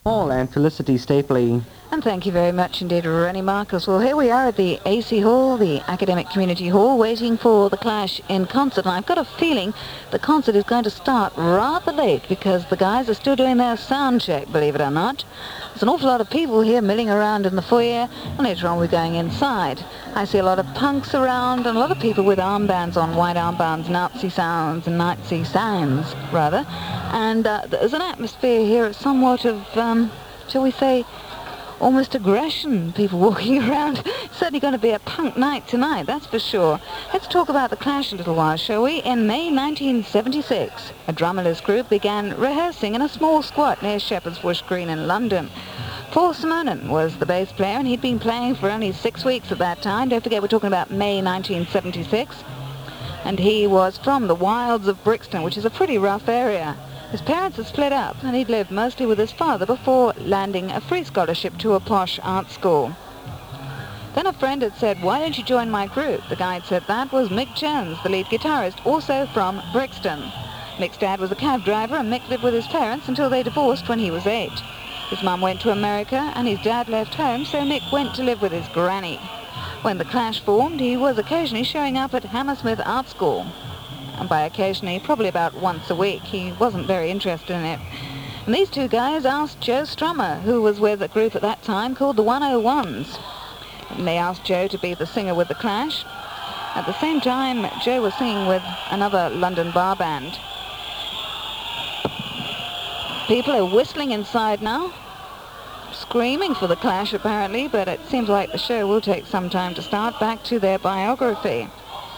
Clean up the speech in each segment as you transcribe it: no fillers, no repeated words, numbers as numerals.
Hall and Felicity Stapley. And thank you very much indeed, Ronnie Marcus. Well, here we are at the AC Hall, the Academic Community Hall, waiting for the Clash in concert. And I've got a feeling the concert is going to start rather late because the guys are still doing their sound check, believe it or not. There's an awful lot of people here milling around in the foyer, and later on we're going inside. I see a lot of punks around and a lot of people with armbands on, white armbands, Nazi signs, rather. And there's an atmosphere here somewhat of, shall we say, almost aggression, people walking around. It's certainly going to be a punk night tonight, that's for sure. Let's talk about the Clash a little while, shall we? In May 1976, a drummerless group began rehearsing in a small squat near Shepherd's Bush Green in London. Paul Simonon was the bass player, and he'd been playing for only 6 weeks at that time. Don't forget, we're talking about May 1976. And he was from the wilds of Brixton, which is a pretty rough area. His parents had split up, and he'd lived mostly with his father before landing a free scholarship to a posh art school. Then a friend had said, "Why don't you join my group?" The guy had said that was Mick Jones, the lead guitarist, also from Brixton. Mick's dad was a cab driver, and Mick lived with his parents until they divorced when he was 8. His mum went to America, and his dad left home, so Mick went to live with his granny. When the Clash formed, he was occasionally showing up at Hammersmith Art School. And by occasionally, probably about once a week. He wasn't very interested in it. And these two guys asked Joe Strummer, who was with a group at that time called the 101s. And they asked Joe to be the singer with the Clash. At the same time, Joe was singing with another London bar band. People are whistling inside now, screaming for the Clash apparently, but it seems like the show will take some time to start. Back to their biography.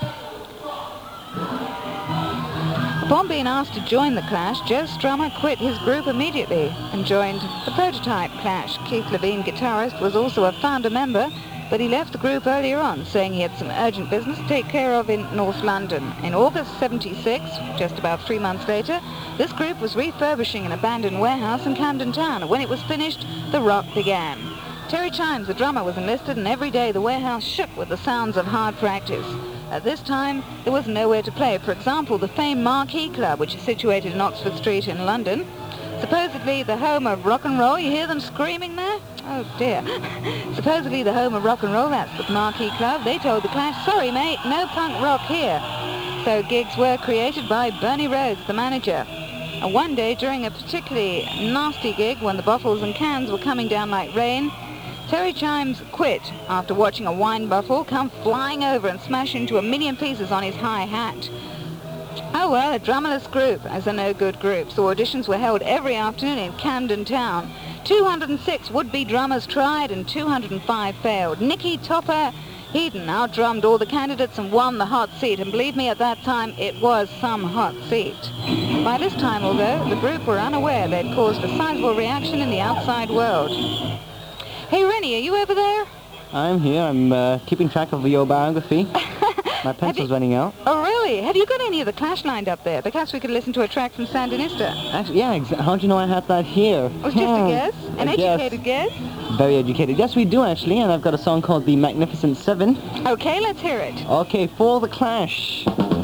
Upon being asked to join the Clash, Joe Strummer quit his group immediately and joined the Prototype Clash. Keith Levine, guitarist, was also a founder member, but he left the group earlier on, saying he had some urgent business to take care of in North London. In August '76, just about 3 months later, this group was refurbishing an abandoned warehouse in Camden Town, and when it was finished, the rock began. Terry Chimes, the drummer, was enlisted, and every day the warehouse shook with the sounds of hard practice. At this time, there was nowhere to play. For example, the famed Marquee Club, which is situated in Oxford Street in London, supposedly the home of rock and roll. You hear them screaming there? Oh dear. Supposedly the home of rock and roll, that's the Marquee Club. They told the Clash, "Sorry mate, no punk rock here." So gigs were created by Bernie Rhodes, the manager. And one day, during a particularly nasty gig, when the bottles and cans were coming down like rain, Terry Chimes quit after watching a wine bottle come flying over and smash into a million pieces on his high hat. Oh well, a drummerless group, as a no-good group, so auditions were held every afternoon in Camden Town. 206 would-be drummers tried and 205 failed. Nicky Topper Heaton outdrummed all the candidates and won the hot seat, and believe me, at that time it was some hot seat. By this time, although, the group were unaware they'd caused a sizable reaction in the outside world. Hey, Rennie, are you over there? I'm here. I'm keeping track of your biography. My pencil's running out. Oh, really? Have you got any of the Clash lined up there? Perhaps we could listen to a track from Sandinista. Actually, yeah, how'd you know I had that here? It was just a guess? An educated guess? Very educated. Yes, we do, actually, and I've got a song called The Magnificent Seven. Okay, let's hear it. Okay, for the Clash.